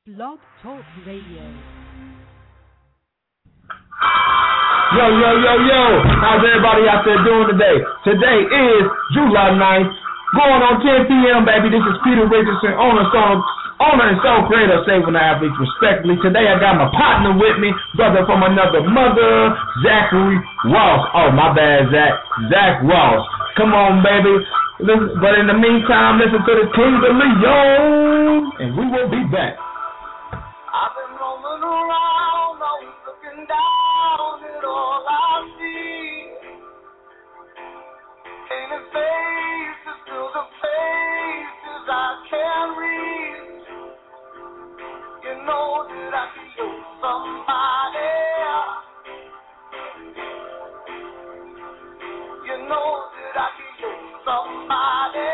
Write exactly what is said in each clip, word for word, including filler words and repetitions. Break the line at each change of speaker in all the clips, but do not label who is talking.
Blog Talk Radio.
Yo, yo, yo, yo. How's everybody out there doing today? Today is July ninth. Going on ten p.m., baby. This is Peter Richardson, owner, song, owner and sole creator of Saving the Athletes Respectfully. Today I got my partner with me, brother from another mother, Zachary Ross. Oh, my bad, Zach. Zach Ross. Come on, baby. Listen, but in the meantime, listen to the King of Leon, and we will be back.
I've been rolling around, always looking down at all I see. Painted faces, still the faces I can't read. You know that I can use somebody. You know that I can use somebody.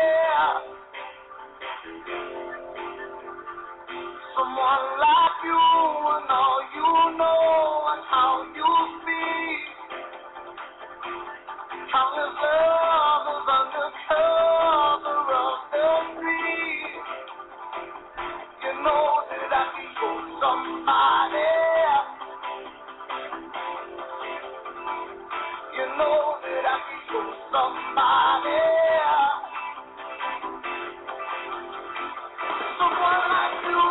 Someone like you and all you know and how you speak. Countless lovers under cover of the street. You know that I can use somebody. You know that I can use somebody. Someone like you.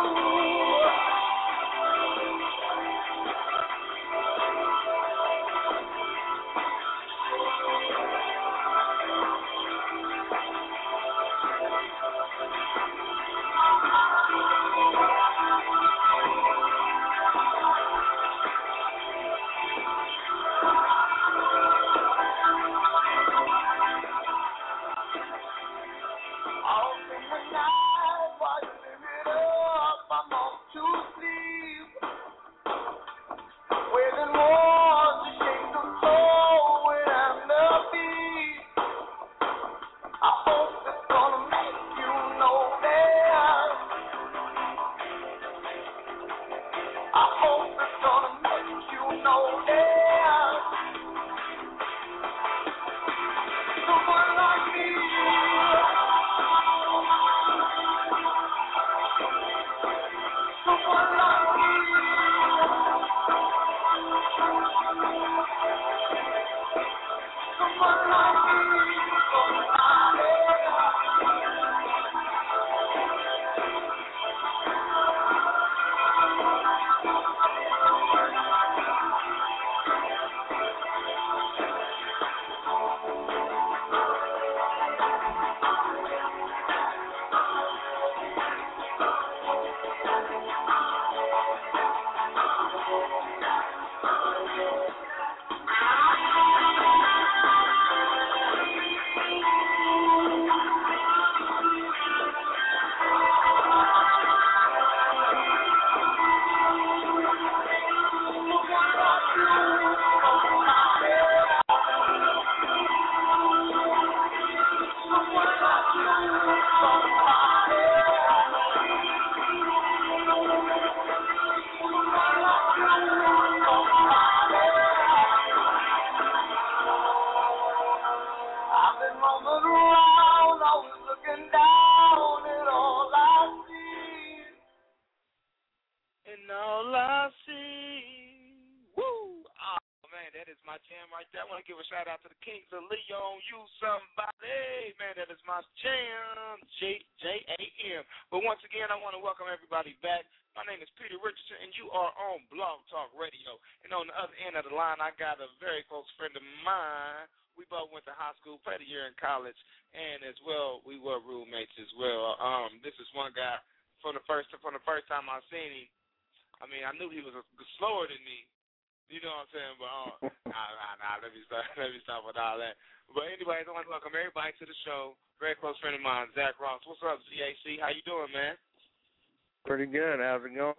Pretty good. How's it going?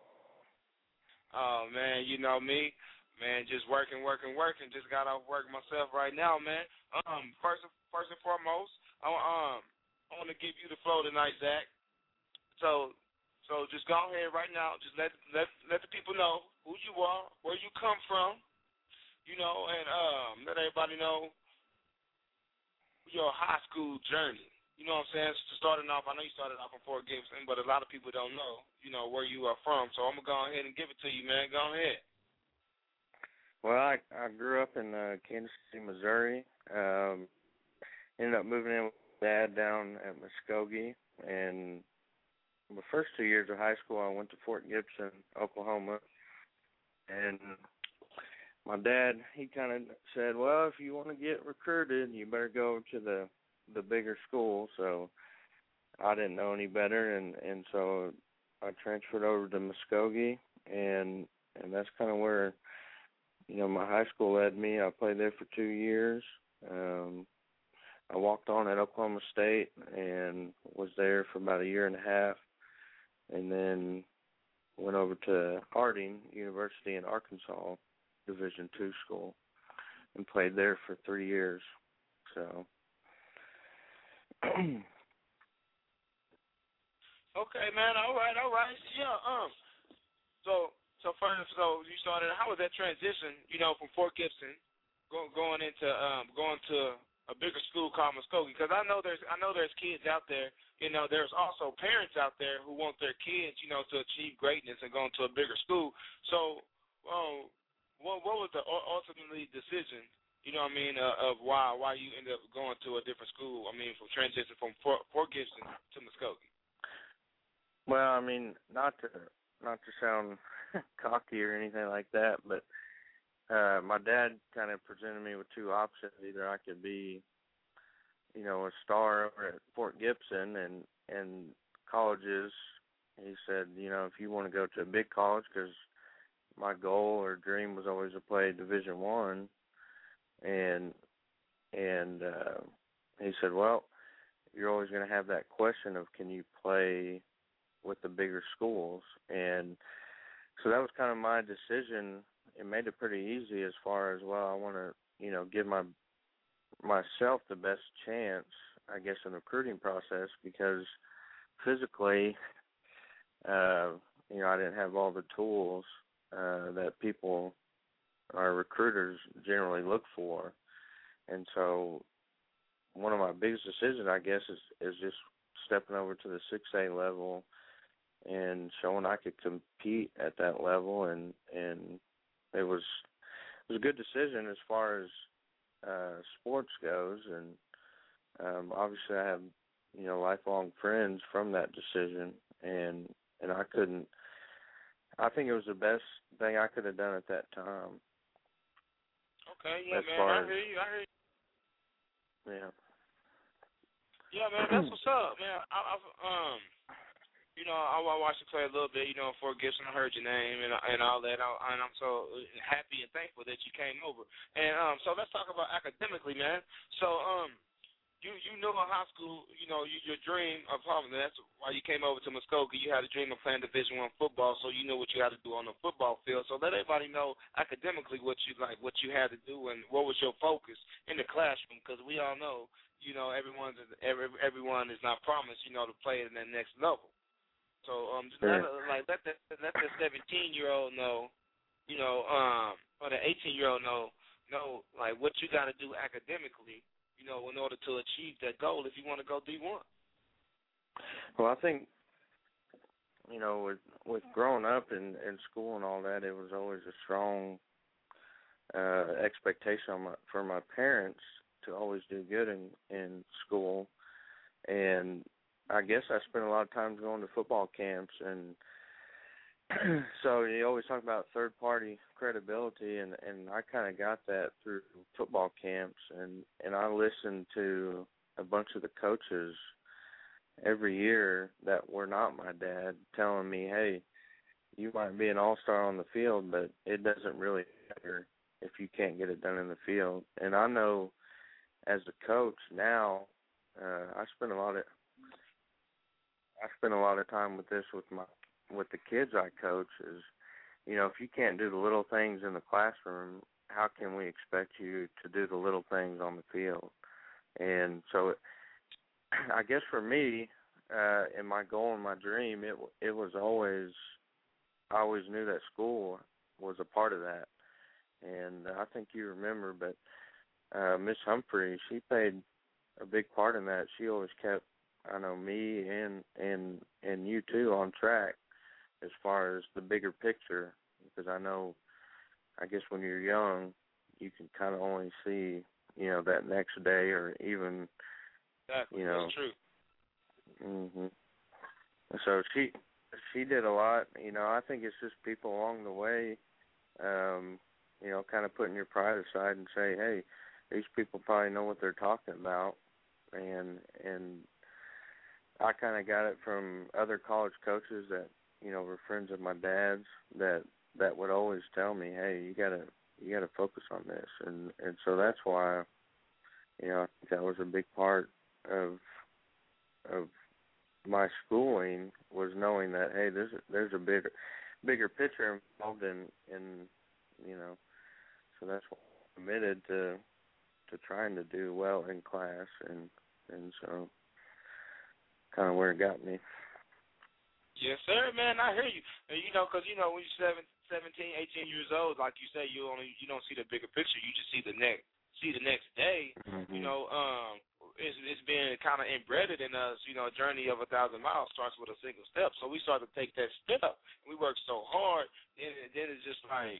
Oh, man, you know me. Man, just working, working, working. Just got off work myself right now, man. Um, first, first and foremost, I, um, I want to give you the flow tonight, Zach. So, so just go ahead right now. Just let let let the people know who you are, where you come from, you know, and um, let everybody know your high school journey. you know what I'm saying, starting off, I know you started off in Fort Gibson, but a lot of people don't know, you know, where you are from. So I'm going to go ahead and give it to you, man. Go ahead.
Well, I, I grew up in uh, Kansas City, Missouri. Um, ended up moving in with my dad down at Muskogee. And the first two years of high school, I went to Fort Gibson, Oklahoma. And my dad, he kind of said, well, if you want to get recruited, you better go to the the bigger school. So I didn't know any better, and, and so I transferred over to Muskogee, and and that's kind of where, you know, my high school led me. I played there for two years. Um, I walked on at Oklahoma State and was there for about a year and a half, and then went over to Harding University in Arkansas, Division two school, and played there for three years. So.
Okay, man. All right, all right. Yeah. Um. So, so first, so you started. How was that transition? You know, from Fort Gibson, going going into um going to a bigger school called Muskogee. Because I know there's I know there's kids out there. You know, there's also parents out there who want their kids, you know, to achieve greatness and go into a bigger school. So, um, what what was the ultimately decision? You know what I mean, uh, of why why you ended up going to a different school, I mean, from transition from Fort, Fort Gibson to Muskogee?
Well, I mean, not to not to sound cocky or anything like that, but uh, my dad kind of presented me with two options. Either I could be, you know, a star over at Fort Gibson and, and colleges. He said, you know, if you want to go to a big college, because my goal or dream was always to play Division One. And and uh, he said, well, you're always going to have that question of can you play with the bigger schools? And so that was kind of my decision. It made it pretty easy as far as, well, I want to, you know, give my myself the best chance, I guess, in the recruiting process, because physically, uh, you know, I didn't have all the tools uh, that people our recruiters generally look for. And so one of my biggest decisions, I guess, is, is just stepping over to the six A level and showing I could compete at that level. And, and it was it was a good decision as far as uh, sports goes. And um, obviously I have, you know, lifelong friends from that decision. And, and I couldn't, I think it was the best thing I could have done at that time.
Okay, yeah,
as
man,
far
I hear you, I hear you.
Yeah.
Yeah, man, that's what's up, man. I, I um, you know, I, I watched you play a little bit, you know, Fort Gibson. I heard your name and and all that, I, and I'm so happy and thankful that you came over. And um, so let's talk about academically, man. So um, you you knew in high school, you know, you, your dream of home. That's why you came over to Muskogee. You had a dream of playing Division One football, so you knew what you had to do on the football field. So let everybody know academically what you like, what you had to do, and what was your focus in the classroom. Because we all know, you know, everyone's every, everyone is not promised, you know, to play at that next level. So um, just
sure.
let, like let the let the seventeen year old know, you know, um, or the eighteen year old know, know like what you got to do academically, you know, in order to achieve that goal if you want to go D one.
Well, I think, you know, with with growing up in, in school and all that, it was always a strong uh, expectation on my, for my parents to always do good in, in school. And I guess I spent a lot of time going to football camps, and so you always talk about third-party credibility, and, and I kind of got that through football camps, and, and I listened to a bunch of the coaches every year that were not my dad telling me, hey, you might be an all-star on the field, but it doesn't really matter if you can't get it done in the field. And I know as a coach now, uh, I spend a lot of I spend a lot of time with this with my with the kids I coach is, you know, if you can't do the little things in the classroom, how can we expect you to do the little things on the field? And so it, I guess for me, uh, in my goal and my dream, it it was always, I always knew that school was a part of that. And I think you remember, but uh, Miss Humphrey, she played a big part in that. She always kept I know me and and and you too on track as far as the bigger picture, because I know, I guess when you're young, you can kind of only see, you know, that next day or even,
exactly.
you know.
That's true.
Mhm. So she she did a lot. You know, I think it's just people along the way, um, you know, kind of putting your pride aside and say, hey, these people probably know what they're talking about, and and I kind of got it from other college coaches that, you know, were friends of my dad's that that would always tell me, hey, you gotta you gotta focus on this, and and so that's why, you know, I think that was a big part of of my schooling, was knowing that, hey, there's a, there's a bigger bigger picture involved in in you know, so that's why I'm committed to to trying to do well in class, and and so kind of where it got me.
Yes, sir, man. I hear you. And, you know, because, you know, when you're seven, seventeen, eighteen years old, like you say, you only you don't see the bigger picture. You just see the next see the next day.
Mm-hmm.
You know, um, it's it's been kind of embedded in us. You know, a journey of a thousand miles starts with a single step. So we start to take that step. We work so hard, and then it's just like,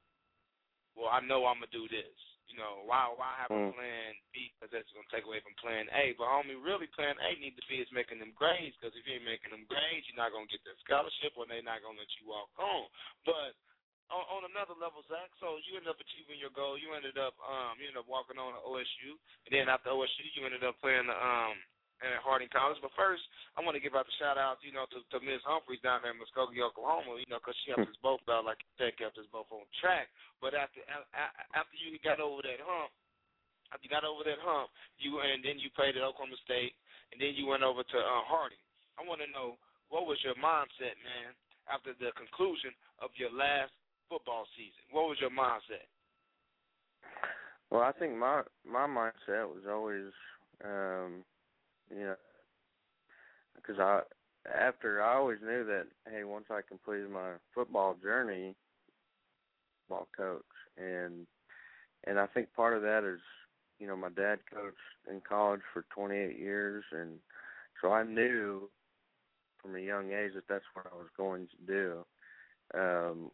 well, I know I'm gonna do this. You know, why why have a plan B? Because that's going to take away from plan A. But, homie, really plan A need to be is making them grades, because if you ain't making them grades, you're not going to get that scholarship, or they're not going to let you walk on. But on, on another level, Zach, so you ended up achieving your goal. You ended up um, you ended up walking on to O S U. And then after O S U, you ended up playing the um, at Harding College. But first, I want to give out the shout-out, you know, to, to Miz Humphreys down there in Muskogee, Oklahoma, you know, because she helped us both out, like you said, kept us both on track. But after after you got over that hump, after you got over that hump, you and then you played at Oklahoma State, and then you went over to uh, Harding. I want to know, what was your mindset, man, after the conclusion of your last football season? What was your mindset?
Well, I think my my mindset was always, um, you know, because I after I always knew that, hey, once I completed my football journey, ball coach, and and I think part of that is, you know, my dad coached in college for twenty-eight years, and so I knew from a young age that that's what I was going to do. Um,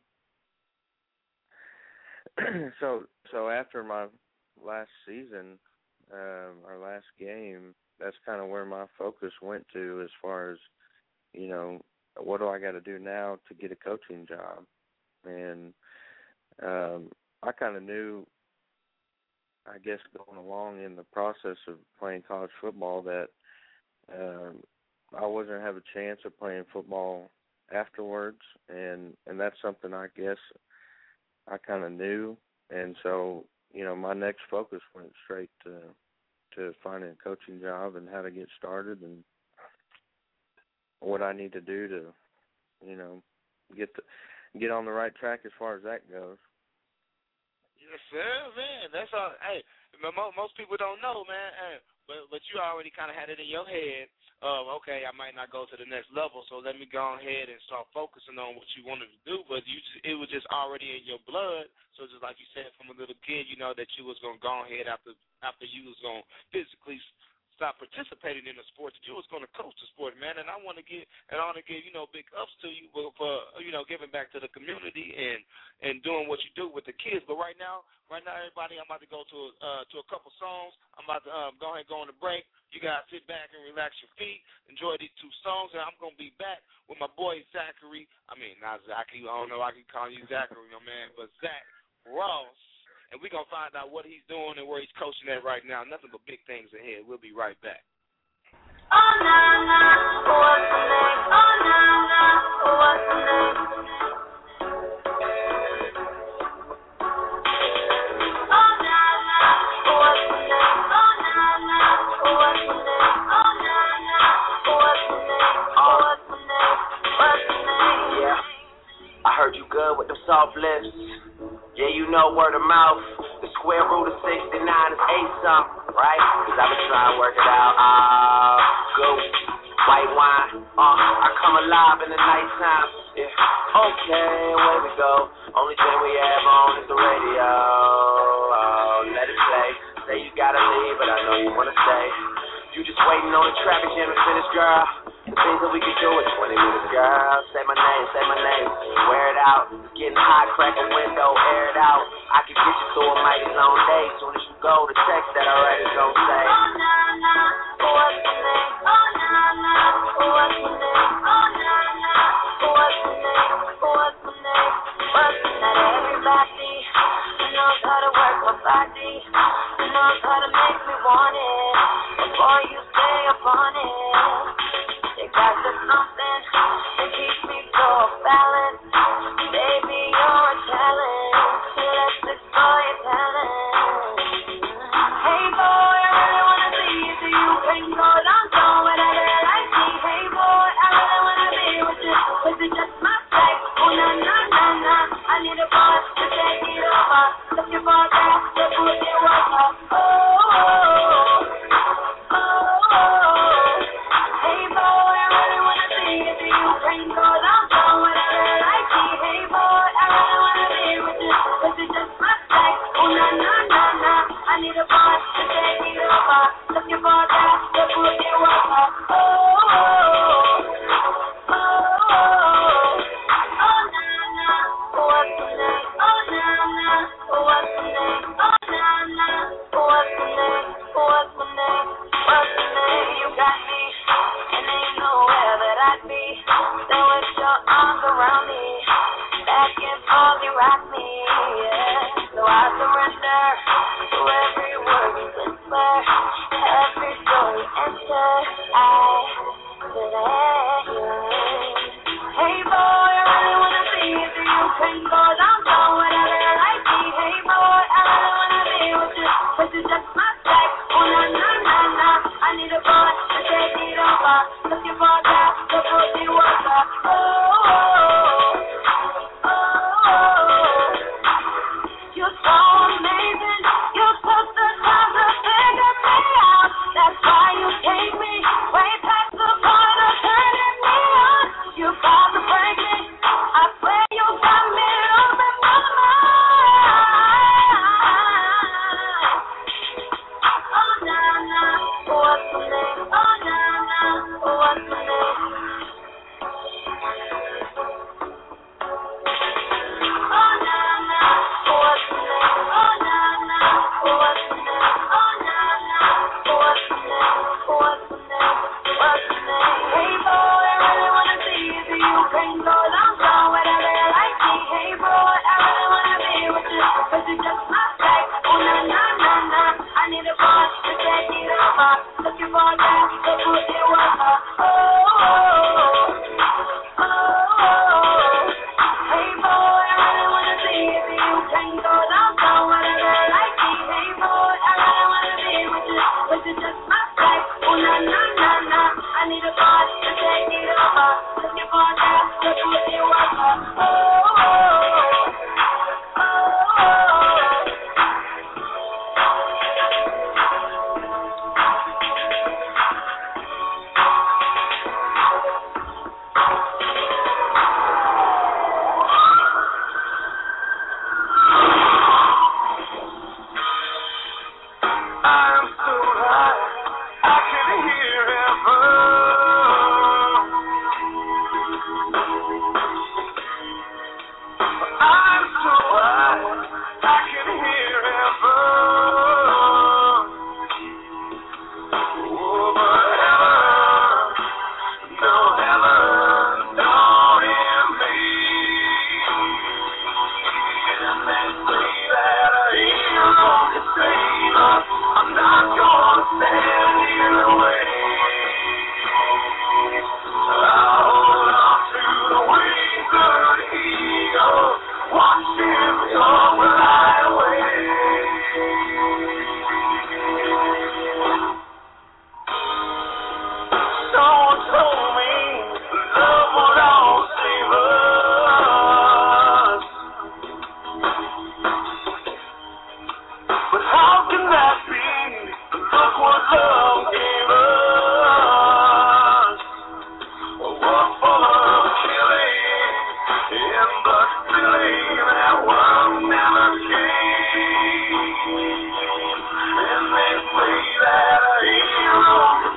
so so after my last season, um, our last game, that's kind of where my focus went to, as far as, you know, what do I got to do now to get a coaching job, and Um, I kind of knew, I guess, going along in the process of playing college football, that um, I wasn't going to have a chance of playing football afterwards, and, and that's something I guess I kind of knew. And so, you know, my next focus went straight to to finding a coaching job and how to get started and what I need to do to, you know, get the, get on the right track as far as that goes.
Yes, sir, man. That's all. Hey, most people don't know, man. Hey, but but you already kind of had it in your head of, okay, I might not go to the next level, so let me go ahead and start focusing on what you wanted to do. But you, just, it was just already in your blood. So just like you said, from a little kid, you know that you was gonna go ahead after after you was gonna physically stop participating in the sport, that you was going to coach the sport, man. And I want to give, and I want to give, you know, big ups to you for, for, you know, giving back to the community and, and doing what you do with the kids. But right now, right now, everybody, I'm about to go to uh, to a couple songs. I'm about to um, go ahead and go on a break. You guys sit back and relax your feet, enjoy these two songs, and I'm going to be back with my boy Zachary. I mean, not Zachary. I don't know if I can call you Zachary, my man, but Zach Ross. And we're going to find out what he's doing and where he's coaching at right now. Nothing but big things ahead. We'll be right back.
Oh, nah, nah, what's the name? Oh, nah, nah, what's the name? Oh, nah, nah, what's the name? Oh, nah, nah, what's the name? Oh, nah, nah, what's the name? What's the name? What's the name?
Yeah, I heard you good with them soft lips. Yeah, you know word of mouth. The square root of sixty-nine is eight something, right? Cause I've been trying to work it out. Ah, uh, goose, white wine. Uh, I come alive in the nighttime. Yeah, okay, away we go. Only thing we have on is the radio. Oh, let it play. Say you gotta leave, but I know you wanna stay. You just waiting on the traffic jam to finish, girl. The things that we can do in twenty minutes, girl. Say my name, say my name. Wear it out. It's getting hot, crack a window, air it out. I can get you through a mighty long day. Soon as you go, the text that I write is gonna say,
Oh, nah, nah, what's the name? Oh, nah, nah, what's the name? Oh, nah, nah, what's the name? What's the name? What's the name? Not everybody knows how to work my body, knows how to make me want it. Before you stay upon it, you got to something that keeps me so balanced. Baby, you're a talent. Let's explore your talent. Hey boy, I really wanna see you so you can go down, so whatever I see. Hey boy, I really wanna be with you. Was it just my type? Oh na na na na. I need a boss to take it over. Looking for a guy to put it over. Oh, oh, oh, oh. Hey boy, I really wanna see you so you can go down, so whatever I see. Hey boy, I really wanna be with you. Was it just my type? Oh na na na na. I need a boss to take it over. Looking for a guy to put it over. Oh, oh, oh, oh. Oh na na, what's the name? Oh na na, what's the name? Oh na na, what's the name? What's the name? What's the name? You got me, and ain't nowhere that I'd be. So with your arms around me, back and forth you rock me, yeah. So I surrender to every word you whisper, every door you enter. I let you in. Hey boy, I really wanna see you so you can go down, so whatever I see. Hey boy, I really wanna be with you. This is just my type. Oh na na na na. I need a boy to take it over. Looking for a guy to put it over. Oh, oh, oh, oh. You're so amazing. You took the time to figure me out. That's why you take me way past the point of turning me on. You got to break me. I swear you got me up in my mind. Oh na na, what's the name? Oh na na, what's the name? Oh na na, what's the name? Oh na na, what's the name? Oh na na, what's the name? What's the name? What's the name? Hey boy, I really wanna see you so you can go down, so whatever I see. Hey boy, I really wanna be with you. Cause it's just my type. Oh na na na na. I need a boss to take it over. Looking for a guy to put it over. Oh, oh, oh, oh. Hey boy, I really wanna see you so you can go down, so whatever I see. Hey boy, I really wanna be with you. Cause it's just my type. Oh na na na na. I need a boss to take it over. Looking for a guy to put it over. Oh, oh, oh, oh.
I'm so high, I can hear heaven. I'm so high, I can hear heaven. Oh, but heaven, no heaven, down in me. And they say that a hero can save us. I'm not gonna stand in the way. I'll hold on to the wings of the eagle, watch him come fly away. Someone told me love would all save us, but how can that be? Look what love gave us. A world full of killing, and but really that world never came. And they say that a hero can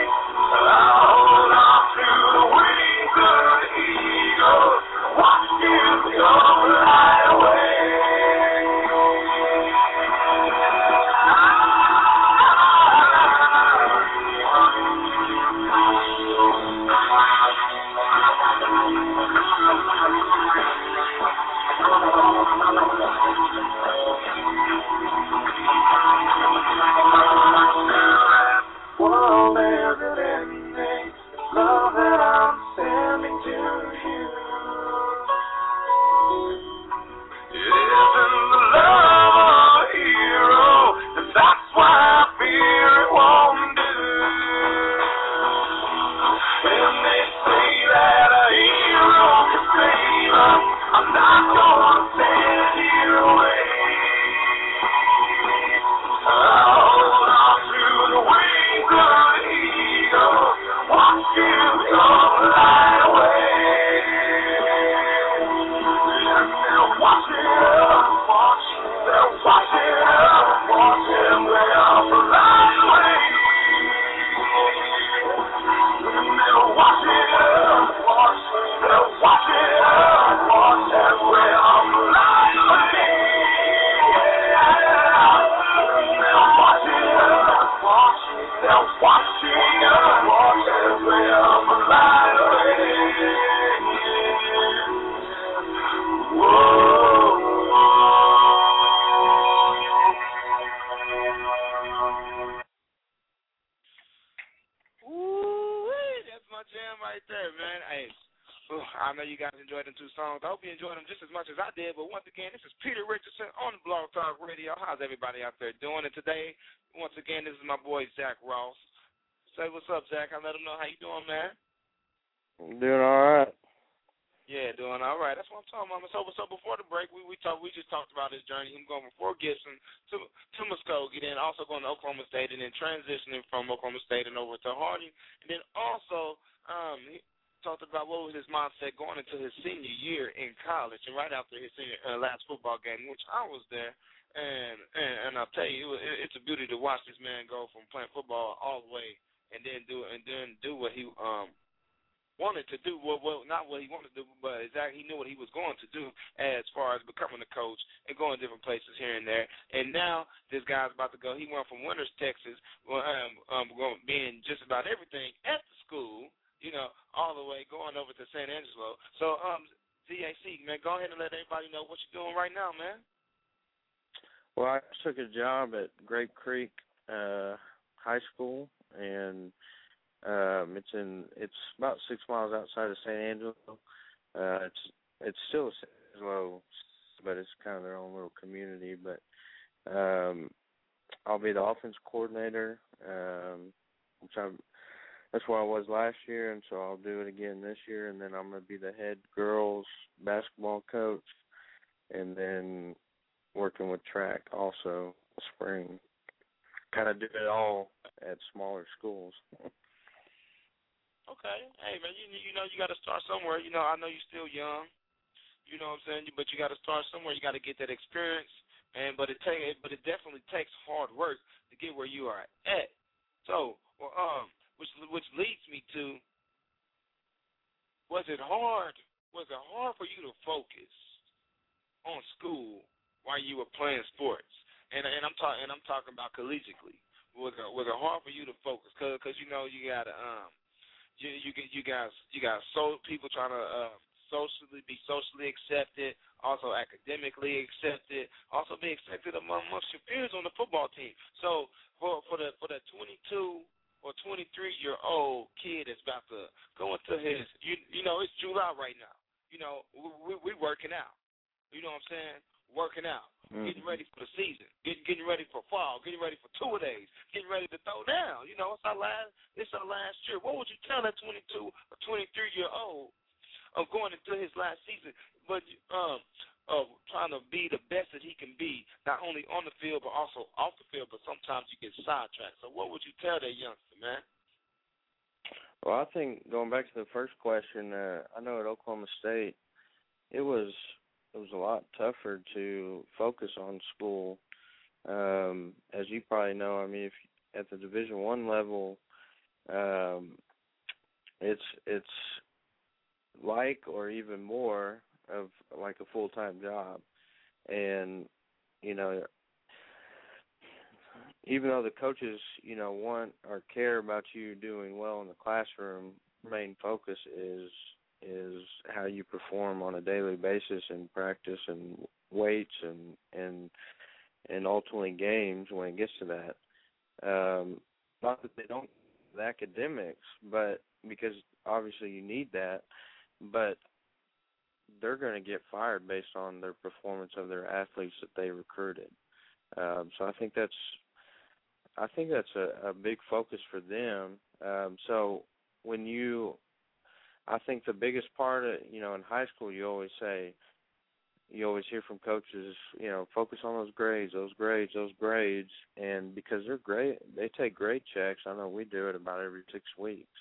Hold on to the wings of the eagle. Watch him go fly away. World isn't ending. It's love that I'm sending to you. It isn't the love of a hero, and that's why I fear it won't do. When they say that a hero can save us, I'm not gonna stand here away. Hold on to the wings of the eagle, watch him go fly away. And they'll watch him, watch, they'll watch him, watch him go fly away. And they'll watch him, watch, they'll watch him, watch him go fly away. They'll watch him, watch, they'll watch him, watch him go fly away.
Ooh, that's my jam right there, man. Hey, ooh, I know you guys enjoyed them two songs. I hope you enjoyed them just as much as I did. But once again, this is Peter Richardson on the Blog Talk Radio. How's everybody out there doing? And today, once again, this is my boy Zach Ross. Say what's up, Zach. I let him know how you doing, man.
Doing all right.
Yeah, doing all right. That's what I'm talking about. So, so before the break, we we talked. We just talked about his journey. Him going from Fort Gibson to to Muskogee, then also going to Oklahoma State, and then transitioning from Oklahoma State and over to Harding, and then also um he talked about what was his mindset going into his senior year in college, and right after his senior uh, last football game, which I was there, and and, and I'll tell you, it, it's a beauty to watch this man go from playing football all the way, and then do and then do what he um. wanted to do, well, well, not what he wanted to do, but exactly he knew what he was going to do as far as becoming a coach and going different places here and there. And now this guy's about to go. He went from Winters, Texas, um, um, going, being just about everything at the school, you know, all the way going over to San Angelo. So, um, Z A C, man, go ahead and let everybody know what you're doing right now, man.
Well, I took a job at Grape Creek uh, High School, and Um, it's in. It's about six miles outside of San Angelo. Uh, it's it's still San Angelo, but it's kind of their own little community. But um, I'll be the offense coordinator, um, which I'm. That's where I was last year, and so I'll do it again this year. And then I'm going to be the head girls basketball coach, and then working with track also spring. Kind of do it all at smaller schools.
Okay. Hey, man, you you know you got to start somewhere. You know, I know you're still young. You know what I'm saying? But you got to start somewhere. You got to get that experience. And but it take but it definitely takes hard work to get where you are at. So, well, um, which which leads me to, was it hard? Was it hard for you to focus on school while you were playing sports? And and I'm talking and I'm talking about collegiately. Was it was it hard for you to focus? Cause, cause you know you gotta um. You you get you guys you got so people trying to uh, socially be socially accepted, also academically accepted, also be accepted among amongst your peers on the football team. So for for the for the twenty-two or twenty-three year old kid that's about to go into his you you know it's July right now. You know we we working out. You know what I'm saying? Working out, mm-hmm. Getting ready for the season, getting getting ready for fall, getting ready for two days, getting ready to throw down. You know, it's our last it's our last year. What would you tell that twenty-two or twenty-three year old of going into his last season, but um of trying to be the best that he can be, not only on the field but also off the field? But sometimes you get sidetracked. So what would you tell that youngster, man?
Well, I think going back to the first question, uh, I know at Oklahoma State, it was. It was a lot tougher to focus on school. Um, as you probably know, I mean, if at the Division One level, um, it's it's like or even more of like a full-time job. And, you know, even though the coaches, you know, want or care about you doing well in the classroom, main focus is is how you perform on a daily basis in practice and weights and and and ultimately games when it gets to that. Um, not that they don't the academics, but because obviously you need that, but they're going to get fired based on their performance of their athletes that they recruited. Um, so I think that's I think that's a, a big focus for them. Um, so when you, I think the biggest part of, you know, in high school, you always say, you always hear from coaches, you know, focus on those grades, those grades, those grades. And because they're great, they take grade checks. I know we do it about every six weeks.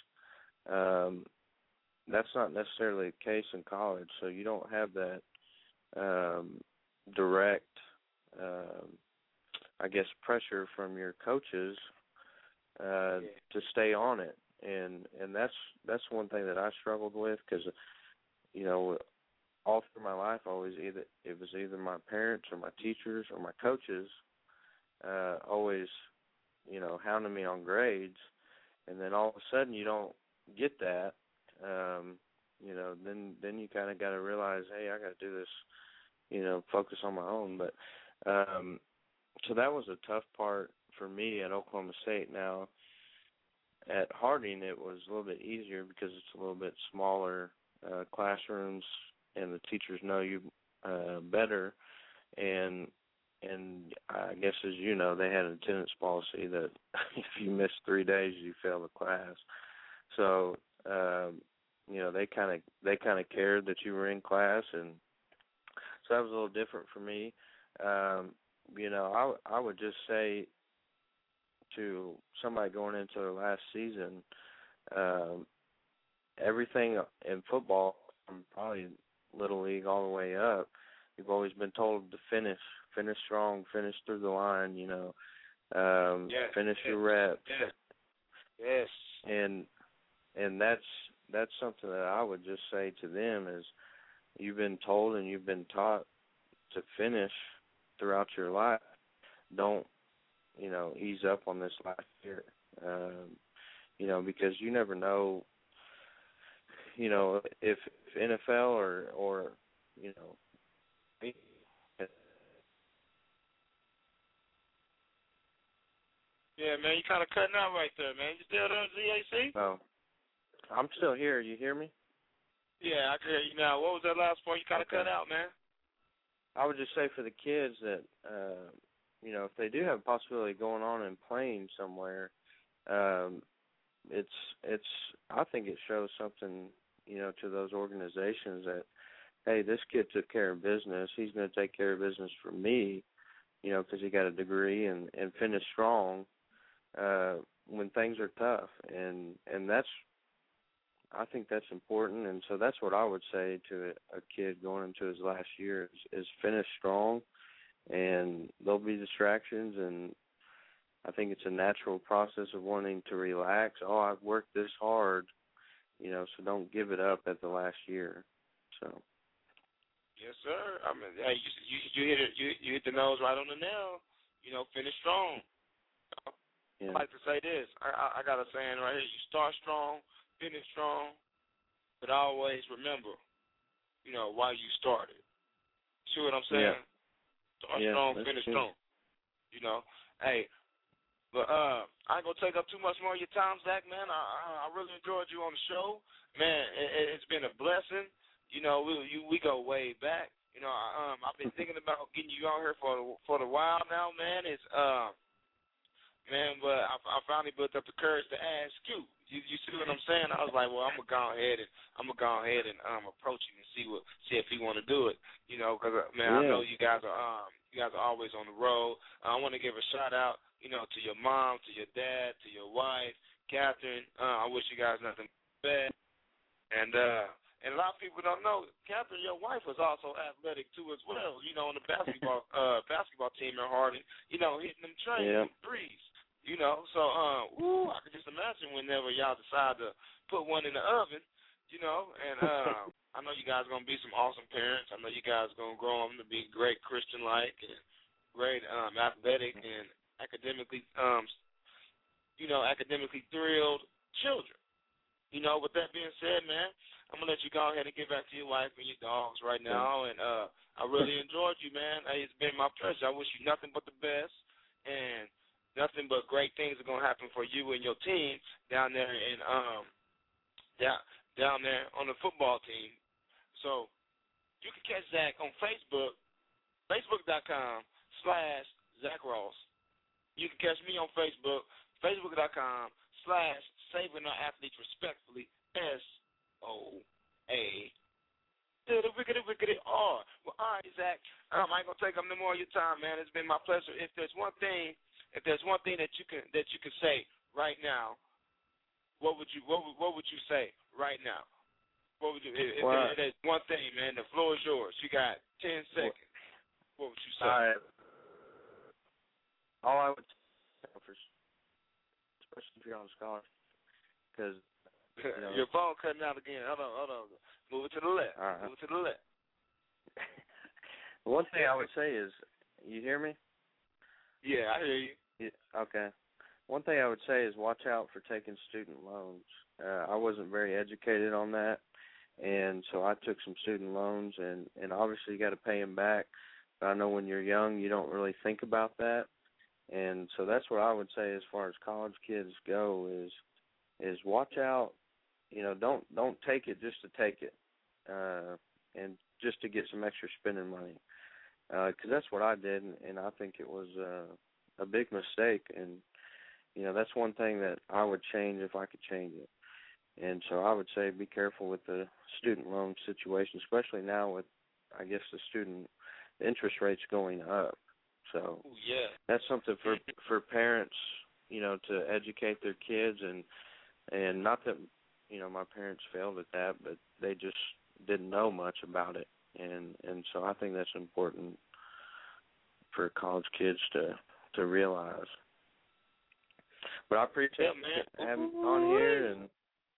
Um, that's not necessarily the case in college. So you don't have that um, direct, um, I guess, pressure from your coaches uh,
yeah.
to stay on it. And and that's that's one thing that I struggled with because, you know, all through my life, I always either it was either my parents or my teachers or my coaches uh, always, you know, hounding me on grades, and then all of a sudden you don't get that, um, you know, then then you kind of got to realize, hey, I got to do this, you know, focus on my own. But um, so that was a tough part for me at Oklahoma State. Now, at Harding, it was a little bit easier because it's a little bit smaller uh, classrooms, and the teachers know you uh, better. And and I guess, as you know, they had an attendance policy that if you miss three days, you fail the class. So um, you know, they kind of they kind of cared that you were in class, and so that was a little different for me. Um, you know, I I would just say to somebody going into their last season, um, everything in football, from probably Little League all the way up, you've always been told to finish, finish strong, finish through the line, you know, um,
yes,
finish
yes,
your reps.
Yes. yes.
And and that's that's something that I would just say to them is you've been told and you've been taught to finish throughout your life. Don't, you know, ease up on this last year, um, you know, because you never know, you know, if, if N F L or, or, you know,
yeah, man, you kind of cutting out right there, man. You still there, Z A C?
Oh, I'm still here. You hear me?
Yeah, I can hear you now. What was that last point? You kind of
Okay.
cut out, man.
I would just say for the kids that, uh, you know, if they do have a possibility of going on and playing somewhere, um, it's it's. I think it shows something, you know, to those organizations that, hey, this kid took care of business. He's going to take care of business for me, you know, because he got a degree and and finished strong uh, when things are tough, and and that's. I think that's important, and so that's what I would say to a, a kid going into his last year is, is finish strong, and there'll be distractions, and I think it's a natural process of wanting to relax. Oh, I've worked this hard, you know, so don't give it up at the last year. So.
Yes, sir. I mean, hey, you you, you hit it. You, you hit the nose right on the nail. You know, finish strong.
Yeah.
I like to say this. I, I, I got a saying right here. You start strong, finish strong, but always remember, you know, why you started. See what I'm saying?
Yeah.
Start
Yeah,
strong,
that's
finish
true.
strong. You know, hey, but uh, I ain't gonna take up too much more of your time, Zach. Man, I I really enjoyed you on the show. Man, it, it's been a blessing. You know, we you, we go way back. You know, I, um, I've been thinking about getting you out here for for a while now, man. It's uh, man, but I, I finally built up the courage to ask you. You, you see what I'm saying? I was like, well, I'm gonna go ahead and I'm gonna go ahead and um approach him and see what see if he want to do it. You know, because uh, man,
Yeah.
I know you guys are um you guys are always on the road. Uh, I want to give a shout out, you know, to your mom, to your dad, to your wife, Catherine. Uh, I wish you guys nothing but bad. And uh, and a lot of people don't know, Catherine, your wife was also athletic too as well. You know, on the basketball uh basketball team at Harding. You know, hitting them trains,
Yeah.
them threes. You know, so um, ooh, I can just imagine whenever y'all decide to put one in the oven, you know, and um, I know you guys are gonna be some awesome parents. I know you guys are gonna grow them to be great Christian-like and great um, athletic and academically, um, you know, academically thrilled children. You know, with that being said, man, I'm gonna let you go ahead and get back to your wife and your dogs right now. And uh, I really enjoyed you, man. Hey, it's been my pleasure. I wish you nothing but the best, and nothing but great things are gonna happen for you and your team down there in um down down there on the football team. So you can catch Zach on Facebook, facebook.com slash Zach Ross. You can catch me on Facebook, facebook.com slash Saving Our Athletes Respectfully, S O A. To the wicked, wicked R. Well, all right, Zach. Um, I ain't gonna take up no more of your time, man. It's been my pleasure. If there's one thing, if there's one thing that you can that you can say right now, what would you what would, what would you say right now? What would you? If,
well,
if there's one thing, man, the floor is yours. You got ten seconds. What would you say?
All right. All I would say, for, especially if you're on scholarship, because you know,
your phone cutting out again. Hold on, hold on. Move it to the left.
All right.
Move it to the left.
One thing I would say is, you hear me?
Yeah, I hear you.
Yeah, okay. One thing I would say is watch out for taking student loans. Uh, I wasn't very educated on that, and so I took some student loans, and, and obviously you got to pay them back. But I know when you're young, you don't really think about that, and so that's what I would say as far as college kids go is is watch out. You know, don't don't take it just to take it, uh, and just to get some extra spending money, because uh, that's what I did, and, and I think it was uh, a big mistake. And you know, that's one thing that I would change if I could change it. And so I would say be careful with the student loan situation, especially now with, I guess, the student interest rates going up. So
Ooh, yeah,
that's something for for parents, you know, to educate their kids, and and not that, you know, my parents failed at that, but they just didn't know much about it. And and so I think that's important for college kids to to realize. But I appreciate
yeah,
having you on here, and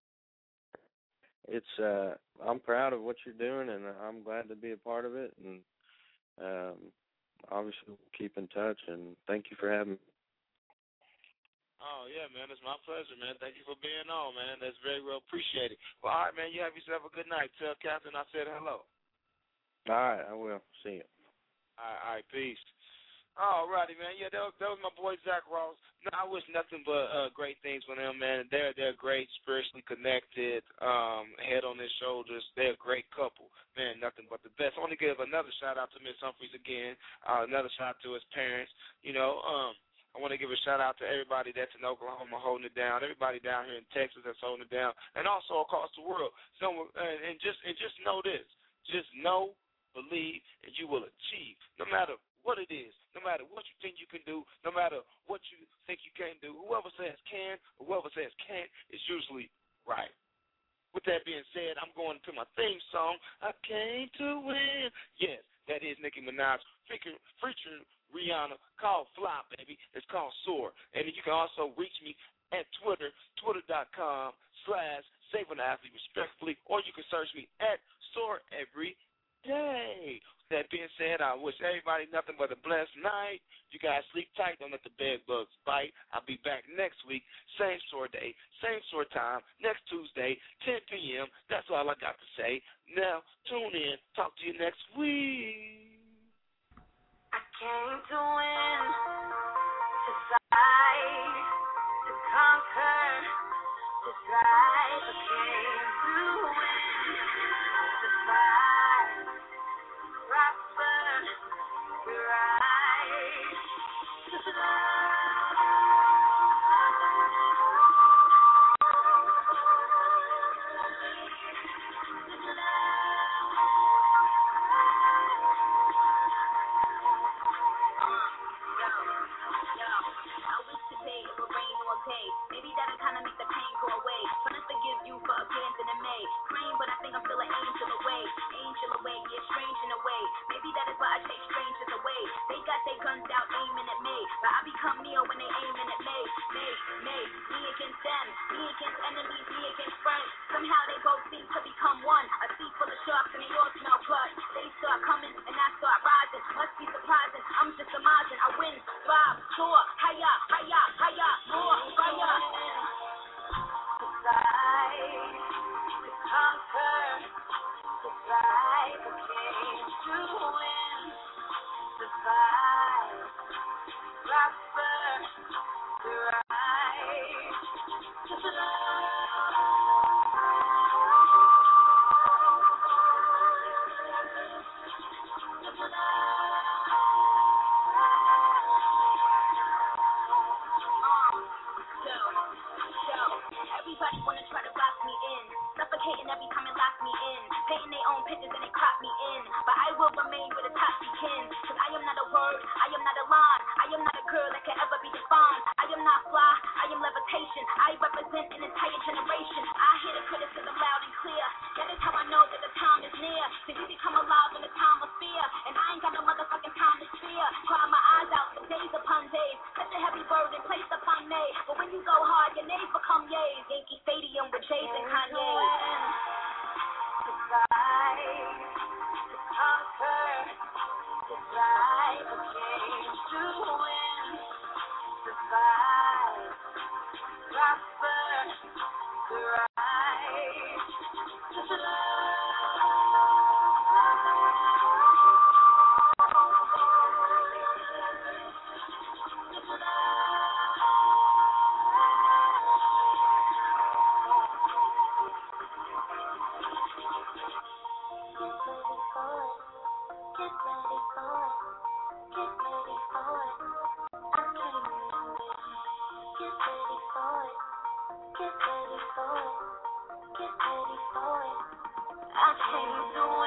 it's uh, I'm proud of what you're doing, and I'm glad to be a part of it. And um, obviously, we'll keep in touch. And thank you for having me.
Oh, yeah, man. It's my pleasure, man. Thank you for being on, man. That's very well appreciated. Well, all right, man. You have yourself a good night. Tell Captain I said hello.
All right, I will. See you.
All right, all right, peace. All righty, man. Yeah, that was, that was my boy Zach Ross. No, I wish nothing but uh, great things for them, man. They're they're great, spiritually connected, um, head on their shoulders. They're a great couple, man. Nothing but the best. I want to give another shout out to Miss Humphreys again. Uh, another shout out to his parents. You know, um, I want to give a shout out to everybody that's in Oklahoma holding it down. Everybody down here in Texas that's holding it down, and also across the world. So, and, and just and just know this. Just know, believe, and you will achieve. No matter what it is, no matter what you think you can do, no matter what you think you can't do, whoever says can or whoever says can't is usually right. With that being said, I'm going to my theme song, I Came to Win. Yes, that is Nicki Minaj featuring, featuring Rihanna, called Fly, baby. It's called Soar. And you can also reach me at Twitter, twitter.com slash Saving the Athlete Respectfully, or you can search me at Soar Every Day. That being said, I wish everybody nothing but a blessed night. You guys sleep tight. Don't let the bed bugs bite. I'll be back next week. Same sort day, same sort time, next Tuesday, ten p.m. That's all I got to say. Now, tune in. Talk to you next week.
I came to win, to fight, to conquer, to thrive. I came to win, to fight, prosper, to rise, to maybe that'll kind of make the pain go away. Trying to forgive you for abandoning me. Praying, but I think I'm still an angel away. Angel away, yeah, strange in a way. Maybe that is why I chase strangers away. They got their guns out aiming at me, but I be fight, to conquer, to fight, the king, to win, to fight, prosper, to rise, to everybody wanna try to box me in, suffocating every time it locks me in, painting their own pictures and they crop me in, but I will remain with a top kin, cause I am not a word, I am not a line, I am not a girl that can ever be defined, I am not fly, I am levitation, I represent an entire generation, I hear the criticism loud and clear, that is how I know that the time is near, to you become alive in the time of fear, and I ain't got no motherfucking time to fear, cry my eyes out for days upon days, such a heavy burden placed upon me, but when you go hard, your names become yays, Yankee Stadium with Jays and Kanye. To fight, to conquer, to fly again, to win, to fight, prosper, to rise, to I came to